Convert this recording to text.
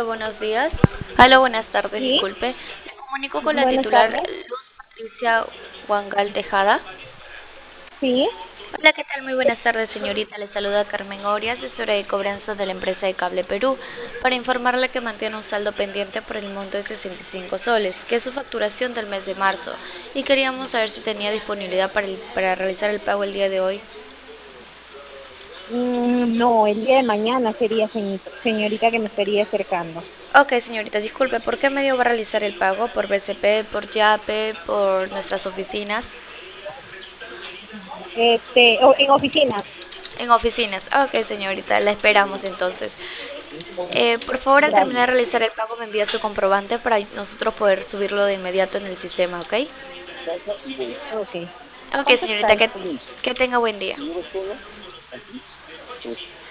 buenos días. Hola, buenas tardes, Sí, disculpe. Me comunico con la buenas titular tardes. Luz Patricia Wangal Tejada. Sí, Hola, ¿qué tal? Muy buenas tardes, señorita. Le saluda Carmen Oria, asesora de cobranzas de la empresa de Cable Perú, para informarle que mantiene un saldo pendiente por el monto de 65 soles, que es su facturación del mes de marzo, y queríamos saber si tenía disponibilidad para realizar el pago el día de hoy. no, el día de mañana sería, señorita, que me estaría acercando. Ok, señorita, disculpe, ¿por qué medio va a realizar el pago? ¿Por BCP, por Yape, por nuestras oficinas? En oficina. En oficinas. Ok, señorita, la esperamos entonces. Por favor, al terminar Gracias. de realizar el pago, me envía su comprobante para nosotros poder subirlo de inmediato en el sistema, ¿ok? Ok. Ok, ¿Cuánto está señorita, el que tenga buen día.